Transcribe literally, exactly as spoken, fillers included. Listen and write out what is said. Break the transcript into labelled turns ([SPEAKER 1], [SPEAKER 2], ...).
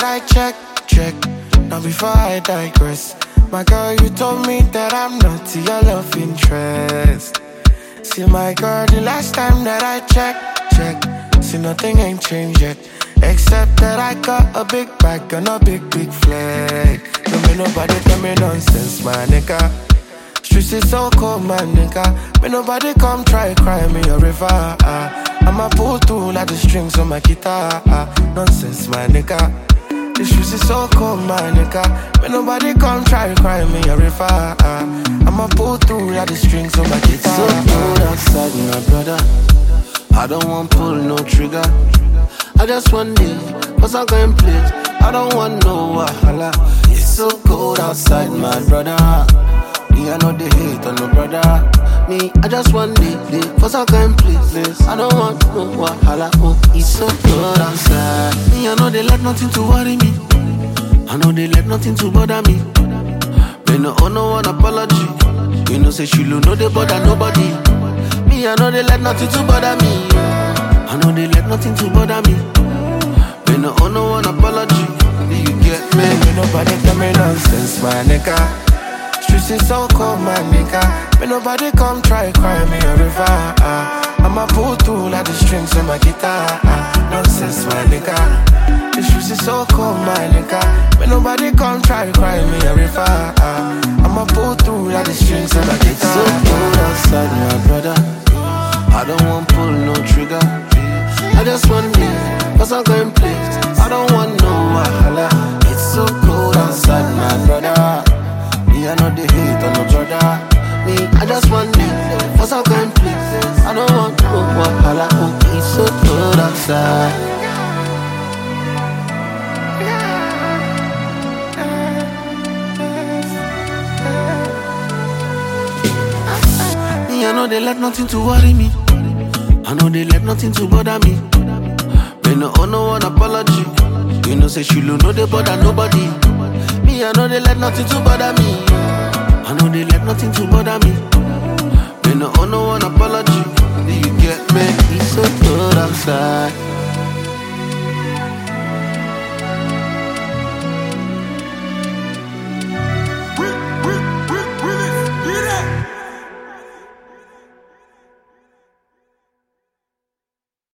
[SPEAKER 1] I check, check. Now before I digress, my girl, you told me that I'm not your love interest. See my girl, the last time that I checked, check. See nothing ain't changed yet, except that I got a big bag and a big, big flag. Don't make nobody tell me nonsense, my nigga. Streets is so cold, my nigga. May nobody come try cry me a river. Uh. I'ma pull through like the strings on my guitar. Uh. Nonsense, my nigga. The streets is so cold, my nigga. May nobody come try cry me a river. Uh. I'ma pull through like the strings on my guitar.
[SPEAKER 2] It's so cold outside, my brother. I don't want pull no trigger. I just want it, cause I'm going place. I don't want no wahala. It's so cold outside, my brother. Me, I know they hate on no brother. Me, I just want it, cause I'm going place. I don't want no wahala. Oh, it's so cold outside. Me, I know they let nothing to worry me. I know they let nothing to bother me. They no owe no one apology. You know say she know they bother nobody. Me, I know they let nothing to bother me. I know they let nothing to bother me. They no owe no one apology. Do you get me?
[SPEAKER 1] May nobody tell me nonsense, my nigga. Streets is so cold, my nigga. May nobody come try cry me a river. Uh. I'ma pull through like the strings on my guitar. Uh. Nonsense, my nigga. The streets is so cold, my nigga. May nobody come try cry me a river. Uh. I'ma pull through like the strings on my guitar.
[SPEAKER 2] It's so cold outside, my brother. I don't want pull no trigger. I just want it, cause I'm going place. I don't want no wahala. It's so cold outside, my brother. Me, I know they hate on no brother. Me, I just want it, cause I'm going place. I don't want no wahala. Oh, it's so cold outside. I know they let nothing to worry me. I know they let nothing to bother me. They no owe no one apology. You know say she know they bother nobody. Me, I know they let nothing to bother me. I know they let nothing to bother me. They no owe no one apology. Do you get